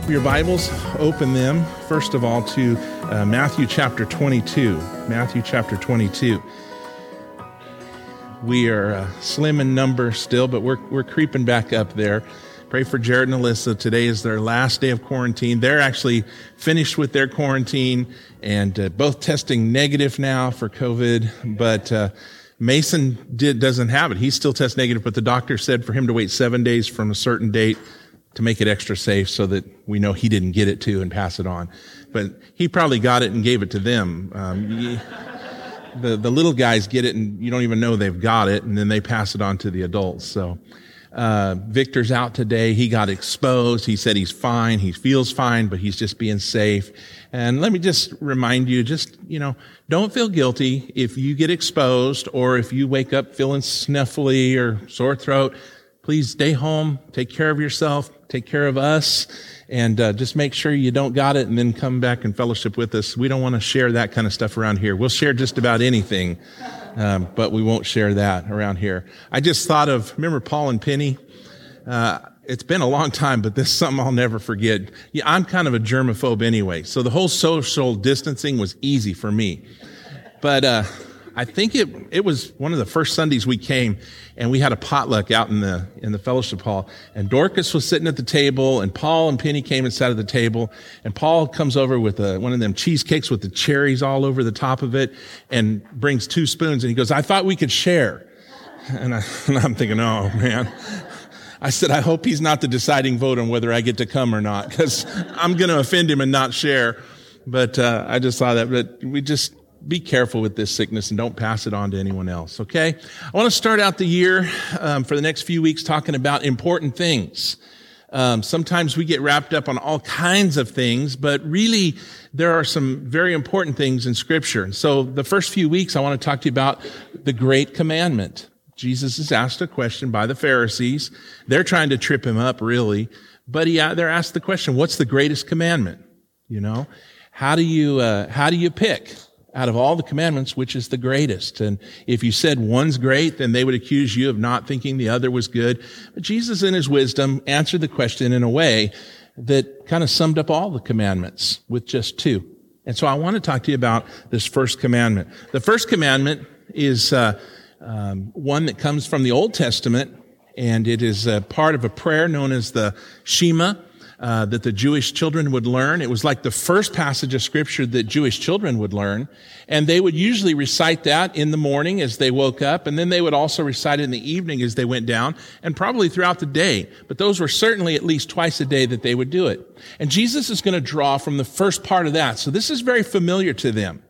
your Bibles, open them, first of all, to Matthew chapter 22. Matthew chapter 22. We are slim in number still, but we're creeping back up there. Pray for Jared and Alyssa. Today is their last day of quarantine. They're actually finished with their quarantine and both testing negative now for COVID, but Mason doesn't have it. He still tests negative, but the doctor said for him to wait 7 days from a certain date to make it extra safe so that we know he didn't get it too and pass it on. But he probably got it and gave it to them. The little guys get it and you don't even know they've got it, and then they pass it on to the adults. So Victor's out today. He got exposed. He said he's fine. He feels fine, but he's just being safe. And let me just remind you, don't feel guilty if you get exposed or if you wake up feeling sniffly or sore throat. Please stay home, take care of yourself, take care of us, and just make sure you don't got it and then come back and fellowship with us. We don't want to share that kind of stuff around here. We'll share just about anything, but we won't share that around here. I just thought of, remember Paul and Penny? It's been a long time, but this is something I'll never forget. Yeah, I'm kind of a germaphobe anyway, so the whole social distancing was easy for me. But I think it was one of the first Sundays we came, and we had a potluck out in the fellowship hall, and Dorcas was sitting at the table, and Paul and Penny came and sat at the table, and Paul comes over with one of them cheesecakes with the cherries all over the top of it, and brings 2 spoons, and he goes, "I thought we could share." And I'm thinking, oh man. I said, I hope he's not the deciding vote on whether I get to come or not, because I'm going to offend him and not share. But I just saw that. But we just be careful with this sickness and don't pass it on to anyone else, okay? I want to start out the year for the next few weeks talking about important things. Sometimes we get wrapped up on all kinds of things, but really there are some very important things in Scripture. And so the first few weeks I want to talk to you about the Great Commandment. Jesus is asked a question by the Pharisees. They're trying to trip him up, really. But they're asked the question, what's the greatest commandment? How do you pick out of all the commandments, which is the greatest? And if you said one's great, then they would accuse you of not thinking the other was good. But Jesus, in his wisdom, answered the question in a way that kind of summed up all the commandments with just 2. And so I want to talk to you about this first commandment. The first commandment is one that comes from the Old Testament, and it is a part of a prayer known as the Shema that the Jewish children would learn. It was like the first passage of Scripture that Jewish children would learn, and they would usually recite that in the morning as they woke up, and then they would also recite it in the evening as they went down, and probably throughout the day. But those were certainly at least twice a day that they would do it. And Jesus is going to draw from the first part of that. So this is very familiar to them.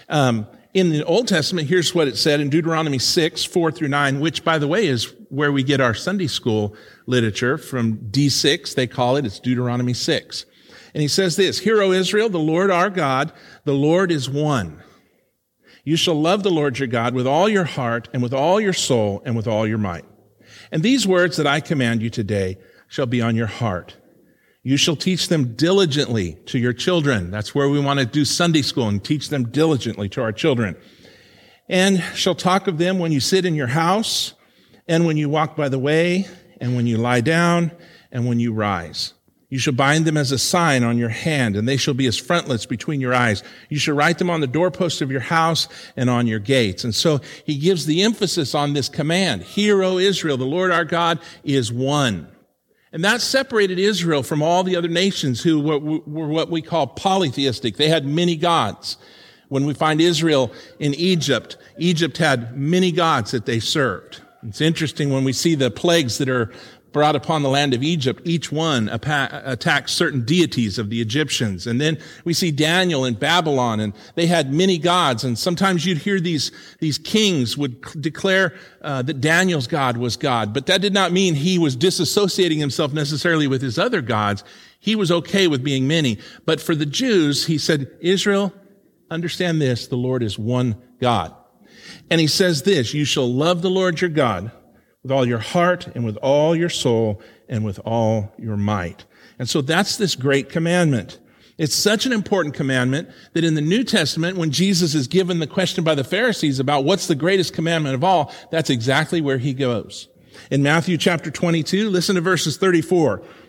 In the Old Testament, here's what it said in Deuteronomy 6, 4 through 9, which, by the way, is where we get our Sunday school literature from D6, they call it. It's Deuteronomy 6. And he says this, "Hear, O Israel, the Lord our God, the Lord is one. You shall love the Lord your God with all your heart and with all your soul and with all your might. And these words that I command you today shall be on your heart. You shall teach them diligently to your children." That's where we want to do Sunday school and teach them diligently to our children. "And shall talk of them when you sit in your house and when you walk by the way and when you lie down and when you rise. You shall bind them as a sign on your hand, and they shall be as frontlets between your eyes. You shall write them on the doorposts of your house and on your gates." And so he gives the emphasis on this command. "Hear, O Israel, the Lord our God is one." And that separated Israel from all the other nations who were what we call polytheistic. They had many gods. When we find Israel in Egypt, Egypt had many gods that they served. It's interesting when we see the plagues that are brought upon the land of Egypt, each one attacks certain deities of the Egyptians. And then we see Daniel in Babylon, and they had many gods. And sometimes you'd hear these kings would declare that Daniel's God was God. But that did not mean he was disassociating himself necessarily with his other gods. He was okay with being many. But for the Jews, he said, "Israel, understand this, the Lord is one God." And he says this, "You shall love the Lord your God with all your heart and with all your soul and with all your might." And so that's this great commandment. It's such an important commandment that in the New Testament, when Jesus is given the question by the Pharisees about what's the greatest commandment of all, that's exactly where he goes. In Matthew chapter 22, listen to verses 34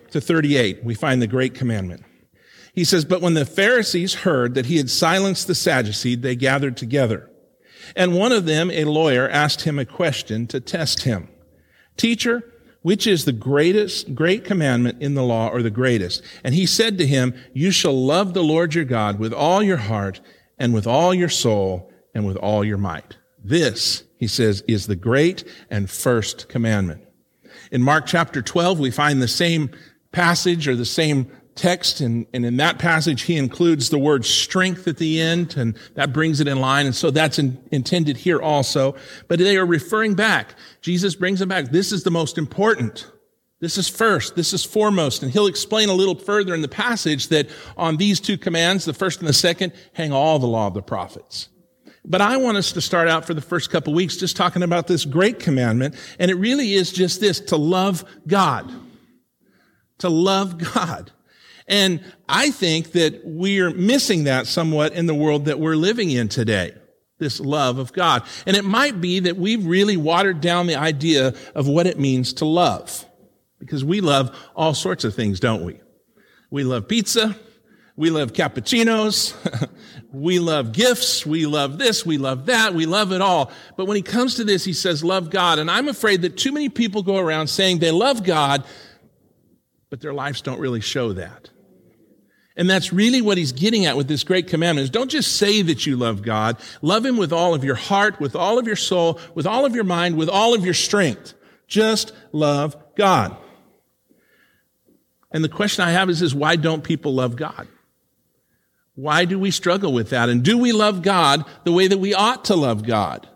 to 38, we find the great commandment. He says, "But when the Pharisees heard that he had silenced the Sadducees, they gathered together. And one of them, a lawyer, asked him a question to test him. 'Teacher, which is the great commandment in the law, or the greatest?' And he said to him, 'You shall love the Lord your God with all your heart and with all your soul and with all your might.' This," he says, "is the great and first commandment." In Mark chapter 12, we find the same passage or the same text, and in that passage, he includes the word strength at the end, and that brings it in line, and so that's intended here also. But they are referring back. Jesus brings them back. This is the most important. This is first. This is foremost. And he'll explain a little further in the passage that on these two commands, the first and the second, hang all the law of the prophets. But I want us to start out for the first couple weeks just talking about this great commandment, and it really is just this, to love God. To love God. And I think that we're missing that somewhat in the world that we're living in today, this love of God. And it might be that we've really watered down the idea of what it means to love. Because we love all sorts of things, don't we? We love pizza. We love cappuccinos. We love gifts. We love this. We love that. We love it all. But when he comes to this, he says, love God. And I'm afraid that too many people go around saying they love God, but their lives don't really show that. And that's really what he's getting at with this great commandment is don't just say that you love God. Love him with all of your heart, with all of your soul, with all of your mind, with all of your strength. Just love God. And the question I have is why don't people love God? Why do we struggle with that? And do we love God the way that we ought to love God?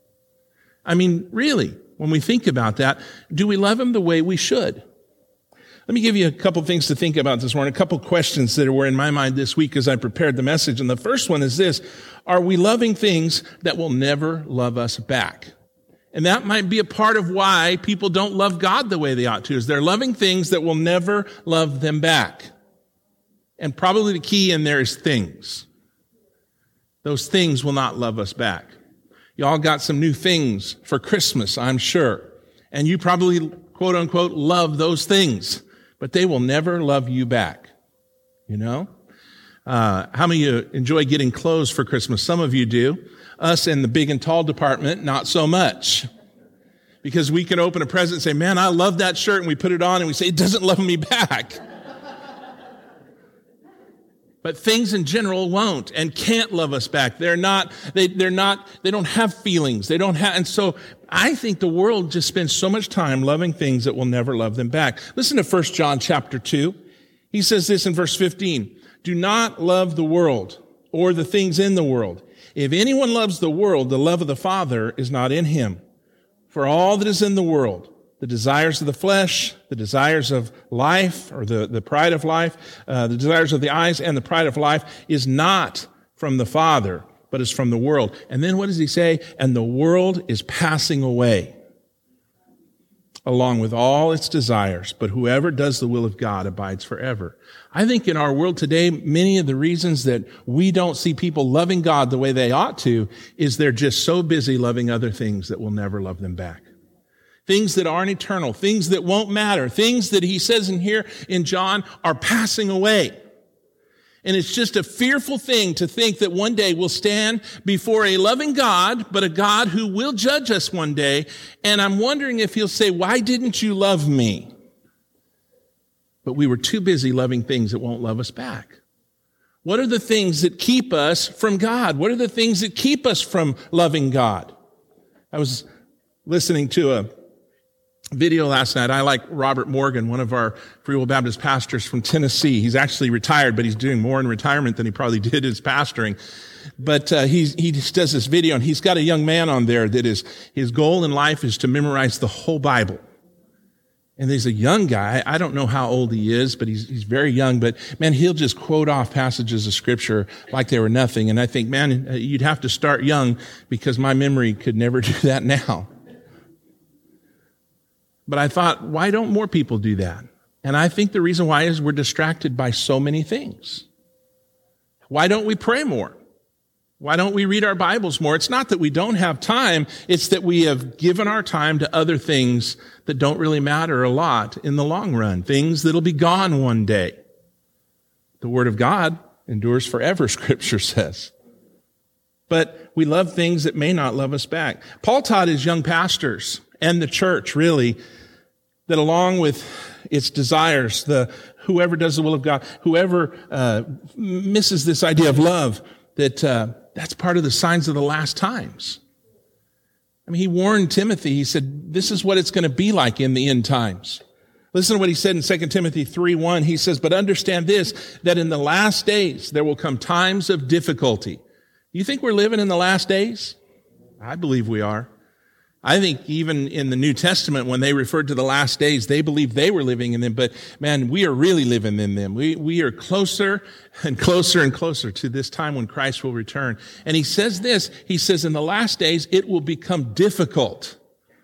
I mean, really, when we think about that, do we love him the way we should? Let me give you a couple things to think about this morning, a couple questions that were in my mind this week as I prepared the message. And the first one is this: are we loving things that will never love us back? And that might be a part of why people don't love God the way they ought to, is they're loving things that will never love them back. And probably the key in there is things. Those things will not love us back. Y'all got some new things for Christmas, I'm sure. And you probably, quote unquote, love those things. But they will never love you back. You know? How many of you enjoy getting clothes for Christmas? Some of you do. Us in the big and tall department, not so much. Because we can open a present and say, man, I love that shirt, and we put it on and we say, it doesn't love me back. But things in general won't and can't love us back. They don't have feelings. And so I think the world just spends so much time loving things that will never love them back. Listen to 1 John chapter 2. He says this in verse 15. Do not love the world or the things in the world. If anyone loves the world, the love of the Father is not in him. For all that is in the world, the desires of the flesh, the desires of life, or the pride of life, the desires of the eyes and the pride of life is not from the Father, but is from the world. And then what does he say? And the world is passing away, along with all its desires. But whoever does the will of God abides forever. I think in our world today, many of the reasons that we don't see people loving God the way they ought to is they're just so busy loving other things that will never love them back. Things that aren't eternal, things that won't matter, things that he says in here in John are passing away. And it's just a fearful thing to think that one day we'll stand before a loving God, but a God who will judge us one day. And I'm wondering if he'll say, why didn't you love me? But we were too busy loving things that won't love us back. What are the things that keep us from God? What are the things that keep us from loving God? I was listening to a video last night. I like Robert Morgan, one of our Free Will Baptist pastors from Tennessee. He's actually retired, but he's doing more in retirement than he probably did as pastoring. But he just does this video, and he's got a young man on there that is, his goal in life is to memorize the whole Bible. And he's a young guy. I don't know how old he is, but he's very young. But man, he'll just quote off passages of scripture like they were nothing. And I think, man, you'd have to start young because my memory could never do that now. But I thought, why don't more people do that? And I think the reason why is we're distracted by so many things. Why don't we pray more? Why don't we read our Bibles more? It's not that we don't have time. It's that we have given our time to other things that don't really matter a lot in the long run. Things that'll be gone one day. The Word of God endures forever, Scripture says. But we love things that may not love us back. Paul taught his young pastors and the church, really, that along with its desires, whoever does the will of God, whoever misses this idea of love, that's part of the signs of the last times. I mean, he warned Timothy. He said, this is what it's going to be like in the end times. Listen to what he said in 2 Timothy 3:1. He says, but understand this, that in the last days there will come times of difficulty. You think we're living in the last days? I believe we are. I think even in the New Testament, when they referred to the last days, they believed they were living in them. But man, we are really living in them. We are closer and closer and closer to this time when Christ will return. And he says this, he says, in the last days, it will become difficult.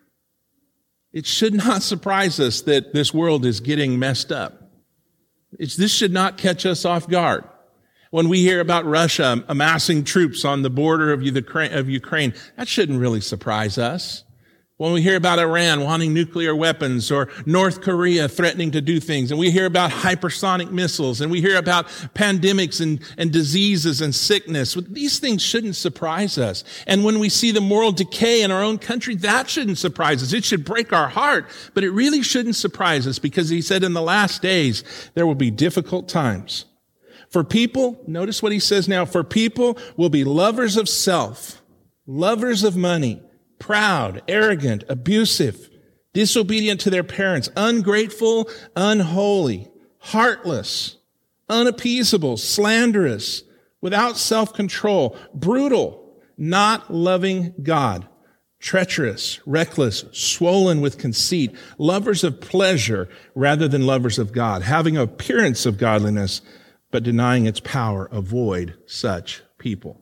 It should not surprise us that this world is getting messed up. This should not catch us off guard. When we hear about Russia amassing troops on the border of Ukraine, that shouldn't really surprise us. When we hear about Iran wanting nuclear weapons or North Korea threatening to do things, and we hear about hypersonic missiles, and we hear about pandemics and diseases and sickness, these things shouldn't surprise us. And when we see the moral decay in our own country, that shouldn't surprise us. It should break our heart, but it really shouldn't surprise us because he said in the last days, there will be difficult times. For people, notice what he says now, for people will be lovers of self, lovers of money, proud, arrogant, abusive, disobedient to their parents, ungrateful, unholy, heartless, unappeasable, slanderous, without self-control, brutal, not loving God, treacherous, reckless, swollen with conceit, lovers of pleasure rather than lovers of God, having an appearance of godliness, but denying its power. Avoid such people.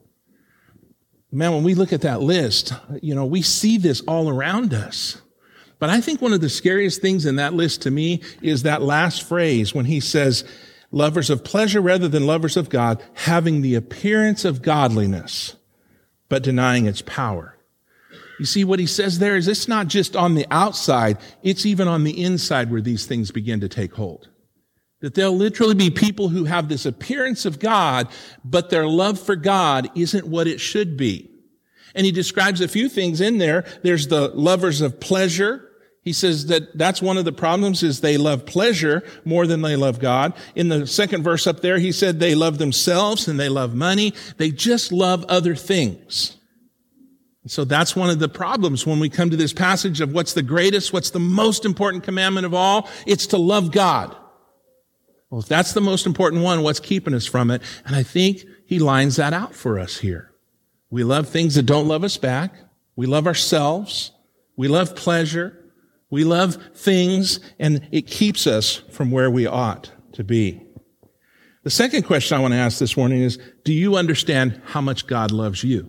Man, when we look at that list, we see this all around us. But I think one of the scariest things in that list to me is that last phrase when he says, lovers of pleasure rather than lovers of God, having the appearance of godliness, but denying its power. You see, what he says there is it's not just on the outside, it's even on the inside where these things begin to take hold. That there'll literally be people who have this appearance of God, but their love for God isn't what it should be. And he describes a few things in there. There's the lovers of pleasure. He says that that's one of the problems is they love pleasure more than they love God. In the second verse up there, he said they love themselves and they love money. They just love other things. And so that's one of the problems when we come to this passage of what's the greatest, what's the most important commandment of all? It's to love God. Well, if that's the most important one, what's keeping us from it? And I think he lines that out for us here. We love things that don't love us back. We love ourselves. We love pleasure. We love things, and it keeps us from where we ought to be. The second question I want to ask this morning is, do you understand how much God loves you?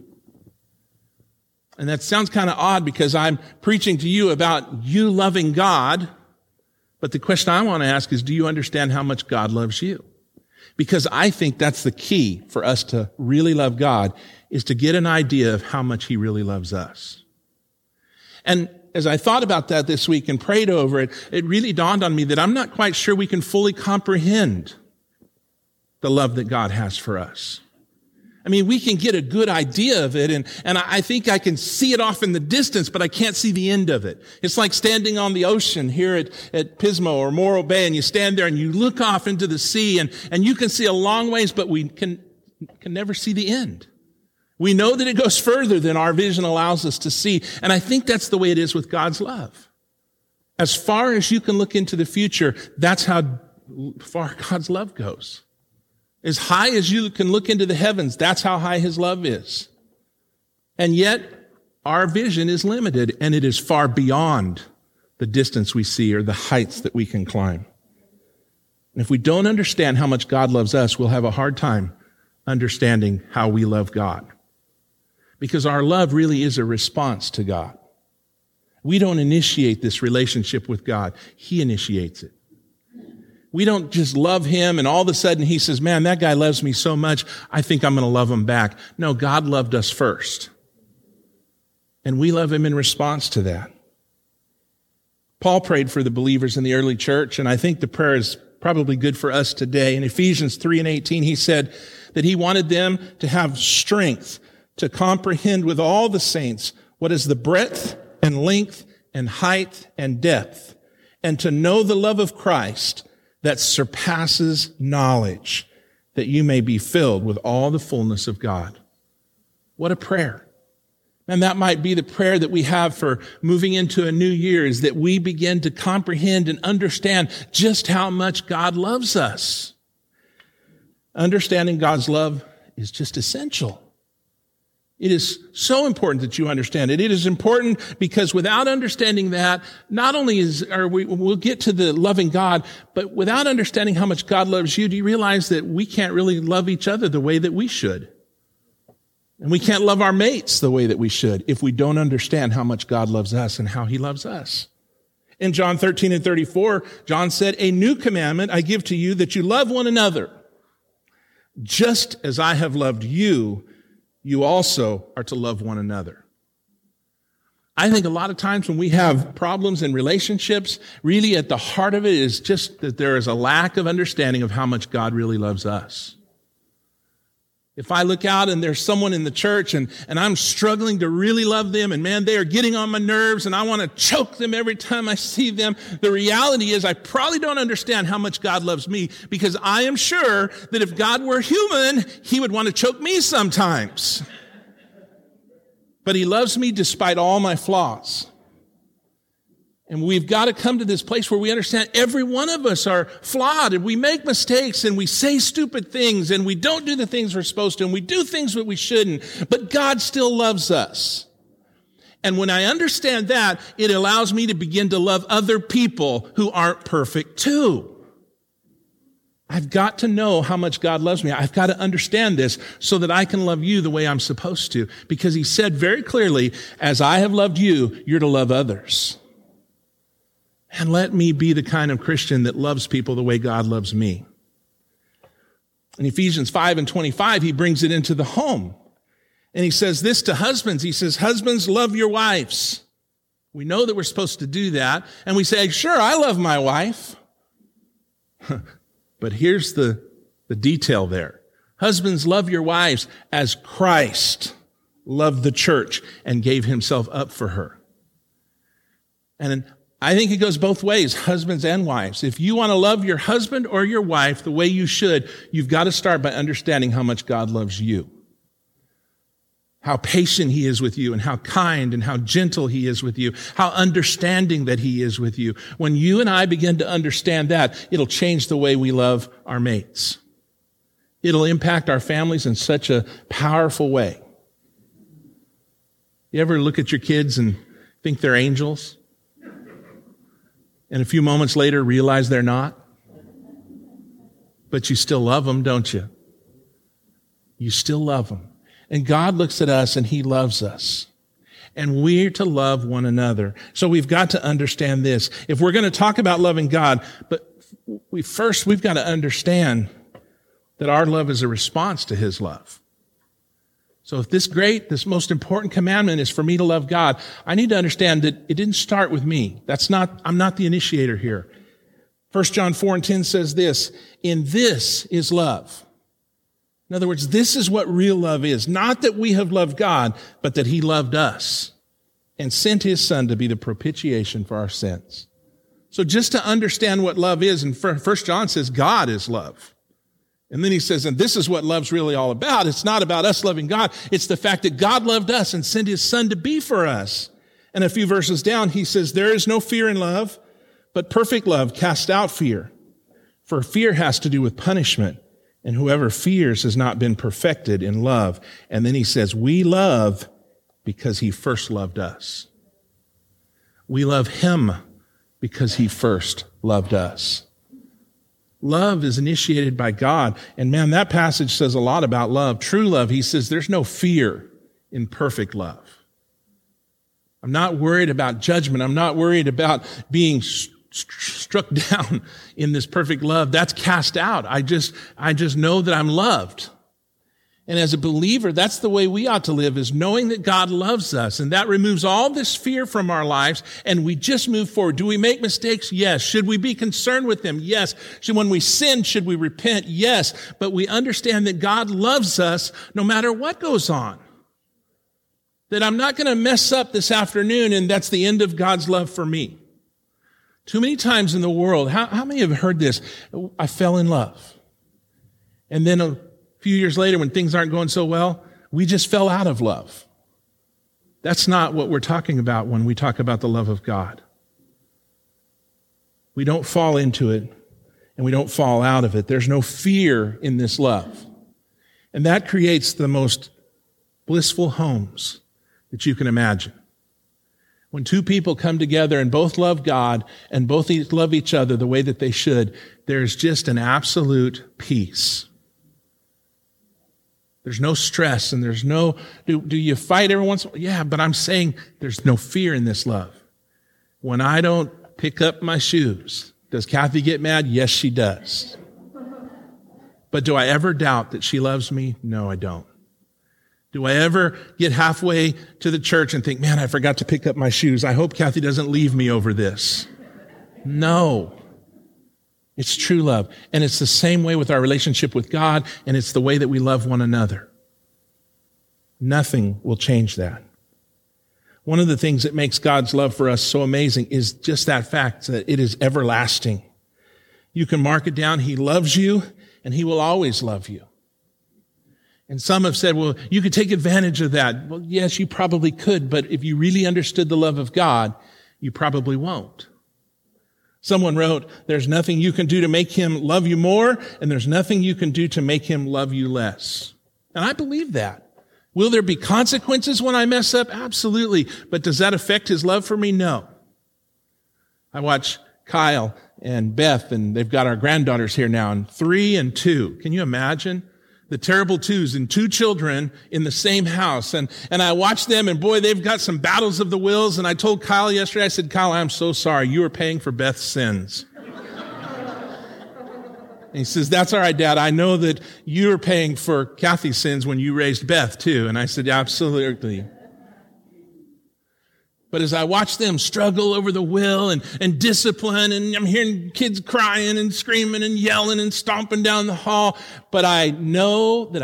And that sounds kind of odd because I'm preaching to you about you loving God. But the question I want to ask is, do you understand how much God loves you? Because I think that's the key for us to really love God, is to get an idea of how much he really loves us. And as I thought about that this week and prayed over it, it really dawned on me that I'm not quite sure we can fully comprehend the love that God has for us. I mean, we can get a good idea of it, and I think I can see it off in the distance, but I can't see the end of it. It's like standing on the ocean here at Pismo or Morro Bay, and you stand there and you look off into the sea, and you can see a long ways, but we can never see the end. We know that it goes further than our vision allows us to see, and I think that's the way it is with God's love. As far as you can look into the future, that's how far God's love goes. As high as you can look into the heavens, that's how high his love is. And yet, our vision is limited, and it is far beyond the distance we see or the heights that we can climb. And if we don't understand how much God loves us, we'll have a hard time understanding how we love God. Because our love really is a response to God. We don't initiate this relationship with God. He initiates it. We don't just love him and all of a sudden he says, man, that guy loves me so much, I think I'm going to love him back. No, God loved us first. And we love him in response to that. Paul prayed for the believers in the early church, and I think the prayer is probably good for us today. In Ephesians 3:18, he said that he wanted them to have strength to comprehend with all the saints what is the breadth and length and height and depth, and to know the love of Christ that surpasses knowledge, that you may be filled with all the fullness of God. What a prayer. And that might be the prayer that we have for moving into a new year, is that we begin to comprehend and understand just how much God loves us. Understanding God's love is just essential. It is so important that you understand it. It is important because without understanding that, not only we'll get to the loving God, but without understanding how much God loves you, do you realize that we can't really love each other the way that we should? And we can't love our mates the way that we should if we don't understand how much God loves us and how he loves us. In John 13:34, John said, "A new commandment I give to you, that you love one another. Just as I have loved you, you also are to love one another." I think a lot of times when we have problems in relationships, really at the heart of it is just that there is a lack of understanding of how much God really loves us. If I look out and there's someone in the church and I'm struggling to really love them, and man, they are getting on my nerves and I want to choke them every time I see them, the reality is I probably don't understand how much God loves me, because I am sure that if God were human, he would want to choke me sometimes. But he loves me despite all my flaws. And we've got to come to this place where we understand every one of us are flawed, and we make mistakes, and we say stupid things, and we don't do the things we're supposed to, and we do things that we shouldn't, but God still loves us. And when I understand that, it allows me to begin to love other people who aren't perfect too. I've got to know how much God loves me. I've got to understand this so that I can love you the way I'm supposed to, because he said very clearly, as I have loved you, you're to love others. And let me be the kind of Christian that loves people the way God loves me. In Ephesians 5:25, he brings it into the home. And he says this to husbands. He says, husbands, love your wives. We know that we're supposed to do that. And we say, sure, I love my wife. But here's the detail there. Husbands, love your wives as Christ loved the church and gave himself up for her. And I think it goes both ways, husbands and wives. If you want to love your husband or your wife the way you should, you've got to start by understanding how much God loves you. How patient he is with you, and how kind and how gentle he is with you, how understanding that he is with you. When you and I begin to understand that, it'll change the way we love our mates. It'll impact our families in such a powerful way. You ever look at your kids and think they're angels? And a few moments later realize they're not? But you still love them, don't you? You still love them. And God looks at us and he loves us. And we're to love one another. So we've got to understand this. If we're going to talk about loving God, but we've got to understand that our love is a response to his love. So if this most important commandment is for me to love God, I need to understand that it didn't start with me. I'm not the initiator here. 1 John 4:10 says this, in this is love. In other words, this is what real love is. Not that we have loved God, but that he loved us and sent his son to be the propitiation for our sins. So just to understand what love is, and 1 John says God is love. And then he says, and this is what love's really all about. It's not about us loving God. It's the fact that God loved us and sent his son to be for us. And a few verses down, he says, there is no fear in love, but perfect love casts out fear. For fear has to do with punishment. And whoever fears has not been perfected in love. And then he says, we love because he first loved us. We love him because he first loved us. Love is initiated by God. And man, that passage says a lot about love. True love, he says, there's no fear in perfect love. I'm not worried about judgment. I'm not worried about being struck down in this perfect love, that's cast out. I just know that I'm loved. And as a believer, that's the way we ought to live, is knowing that God loves us. And that removes all this fear from our lives, and we just move forward. Do we make mistakes? Yes. Should we be concerned with them? Yes. When we sin, should we repent? Yes. But we understand that God loves us no matter what goes on. That I'm not going to mess up this afternoon, and that's the end of God's love for me. Too many times in the world, how many have heard this? I fell in love. And then a few years later, when things aren't going so well, we just fell out of love. That's not what we're talking about when we talk about the love of God. We don't fall into it, and we don't fall out of it. There's no fear in this love. And that creates the most blissful homes that you can imagine. When two people come together and both love God and both love each other the way that they should, there's just an absolute peace. There's no stress, and there's no, do you fight every once in a while? Yeah, but I'm saying there's no fear in this love. When I don't pick up my shoes, does Kathy get mad? Yes, she does. But do I ever doubt that she loves me? No, I don't. Do I ever get halfway to the church and think, man, I forgot to pick up my shoes. I hope Kathy doesn't leave me over this. No. It's true love. And it's the same way with our relationship with God, and it's the way that we love one another. Nothing will change that. One of the things that makes God's love for us so amazing is just that fact that it is everlasting. You can mark it down. He loves you, and He will always love you. And some have said, well, you could take advantage of that. Well, yes, you probably could, but if you really understood the love of God, you probably won't. Someone wrote, there's nothing you can do to make Him love you more, and there's nothing you can do to make Him love you less. And I believe that. Will there be consequences when I mess up? Absolutely. But does that affect His love for me? No. I watch Kyle and Beth, and they've got our granddaughters here now, and 3 and 2. Can you imagine? The terrible twos and 2 children in the same house. And I watched them, and boy, they've got some battles of the wills. And I told Kyle yesterday, I said, Kyle, I'm so sorry. You are paying for Beth's sins. And he says, that's all right, Dad. I know that you are paying for Kathy's sins when you raised Beth too. And I said, absolutely. But as I watch them struggle over the will and discipline, and I'm hearing kids crying and screaming and yelling and stomping down the hall, but I know that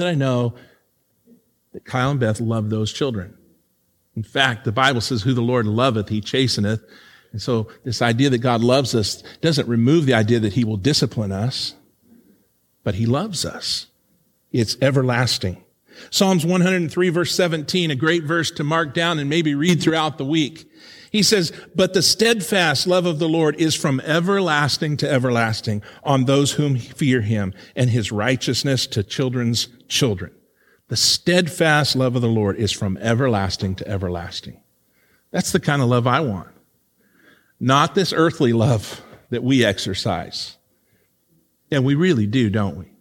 Kyle and Beth love those children. In fact, the Bible says, who the Lord loveth, He chasteneth. And so this idea that God loves us doesn't remove the idea that He will discipline us, but He loves us. It's everlasting. Psalms 103 verse 17, a great verse to mark down and maybe read throughout the week. He says, but the steadfast love of the Lord is from everlasting to everlasting on those whom fear Him, and His righteousness to children's children. The steadfast love of the Lord is from everlasting to everlasting. That's the kind of love I want. Not this earthly love that we exercise. And we really do, don't we?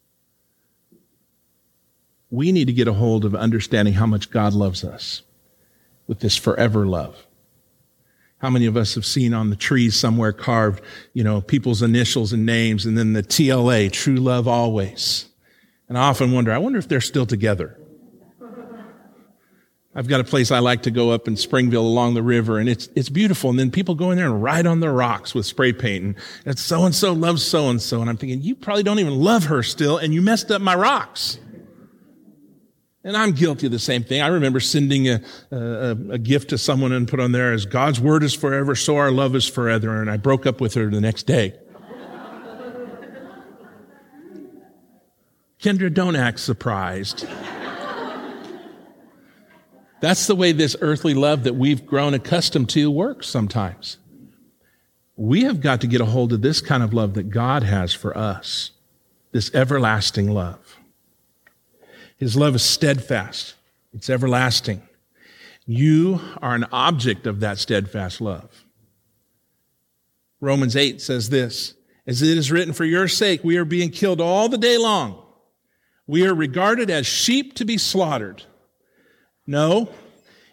We need to get a hold of understanding how much God loves us with this forever love. How many of us have seen on the trees somewhere carved, people's initials and names, and then the TLA, true love always. And I often wonder if they're still together. I've got a place I like to go up in Springville along the river, and it's beautiful. And then people go in there and write on the rocks with spray paint, and it's so-and-so loves so-and-so. And I'm thinking, you probably don't even love her still, and you messed up my rocks. And I'm guilty of the same thing. I remember sending a gift to someone and put on there, as God's word is forever, so our love is forever. And I broke up with her the next day. Kendra, don't act surprised. That's the way this earthly love that we've grown accustomed to works sometimes. We have got to get a hold of this kind of love that God has for us, this everlasting love. His love is steadfast. It's everlasting. You are an object of that steadfast love. Romans 8 says this, as it is written, for your sake we are being killed all the day long. We are regarded as sheep to be slaughtered. No,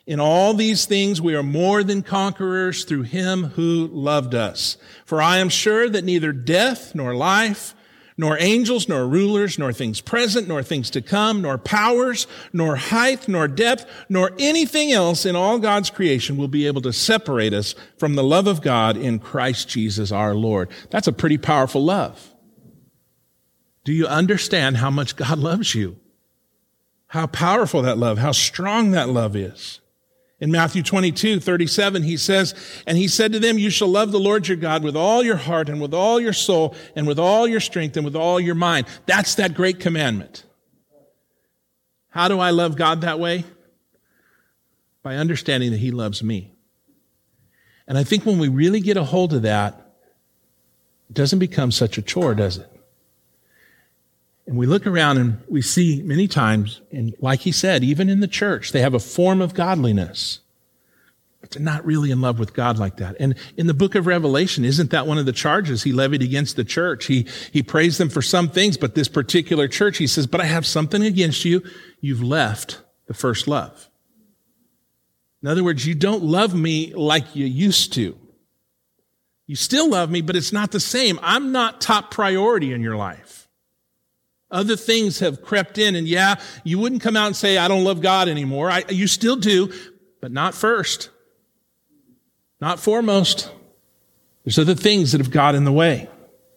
In all these things we are more than conquerors through him who loved us. For I am sure that neither death nor life, nor angels, nor rulers, nor things present, nor things to come, nor powers, nor height, nor depth, nor anything else in all God's creation will be able to separate us from the love of God in Christ Jesus our Lord. That's a pretty powerful love. Do you understand how much God loves you? How powerful that love, how strong that love is. In Matthew 22:37, he says, and he said to them, you shall love the Lord your God with all your heart and with all your soul and with all your strength and with all your mind. That's that great commandment. How do I love God that way? By understanding that he loves me. And I think when we really get a hold of that, it doesn't become such a chore, does it? And we look around and we see many times, and like he said, even in the church, they have a form of godliness, but they're not really in love with God like that. And in the book of Revelation, isn't that one of the charges he levied against the church? He praised them for some things, but this particular church, he says, but I have something against you. You've left the first love. In other words, you don't love me like you used to. You still love me, but it's not the same. I'm not top priority in your life. Other things have crept in, and yeah, you wouldn't come out and say, I don't love God anymore. You still do, but not first. Not foremost. There's other things that have got in the way.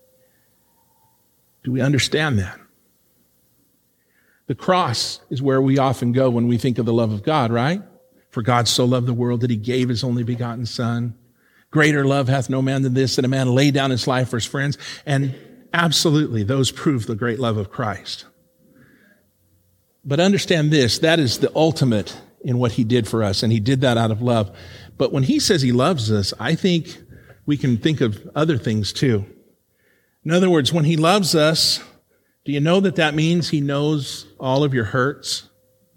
Do we understand that? The cross is where we often go when we think of the love of God, right? For God so loved the world that he gave his only begotten Son. Greater love hath no man than this, that a man lay down his life for his friends. And absolutely, those prove the great love of Christ. But understand this, that is the ultimate in what he did for us, and he did that out of love. But when he says he loves us, I think we can think of other things too. In other words, when he loves us, do you know that that means he knows all of your hurts?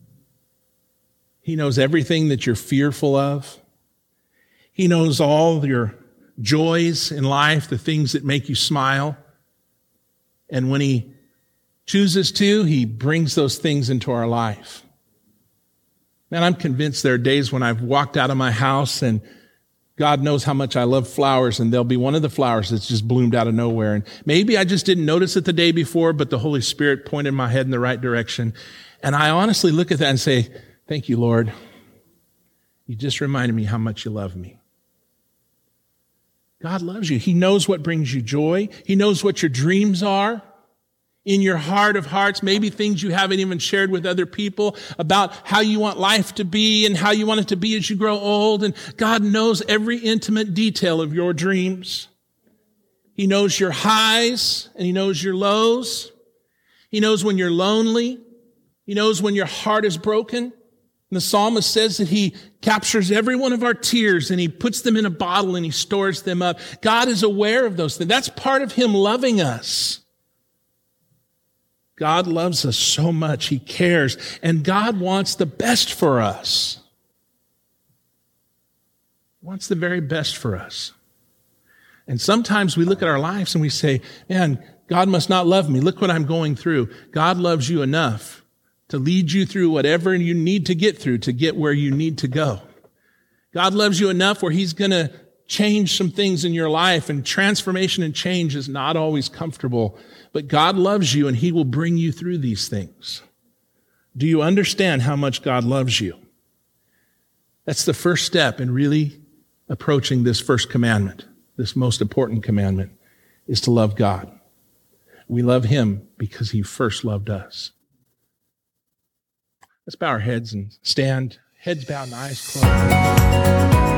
He knows everything that you're fearful of. He knows all your joys in life, the things that make you smile. And when he chooses to, he brings those things into our life. Man, I'm convinced there are days when I've walked out of my house and God knows how much I love flowers, and there'll be one of the flowers that's just bloomed out of nowhere. And maybe I just didn't notice it the day before, but the Holy Spirit pointed my head in the right direction. And I honestly look at that and say, thank you, Lord. You just reminded me how much you love me. God loves you. He knows what brings you joy. He knows what your dreams are in your heart of hearts, maybe things you haven't even shared with other people about how you want life to be and how you want it to be as you grow old. And God knows every intimate detail of your dreams. He knows your highs and he knows your lows. He knows when you're lonely. He knows when your heart is broken. And the psalmist says that he captures every one of our tears and he puts them in a bottle and he stores them up. God is aware of those things. That's part of him loving us. God loves us so much. He cares. And God wants the best for us. He wants the very best for us. And sometimes we look at our lives and we say, man, God must not love me. Look what I'm going through. God loves you enough to lead you through whatever you need to get through to get where you need to go. God loves you enough where he's going to change some things in your life, and transformation and change is not always comfortable, but God loves you and he will bring you through these things. Do you understand how much God loves you? That's the first step in really approaching this first commandment, this most important commandment, is to love God. We love him because he first loved us. Let's bow our heads and stand, heads bowed and eyes closed.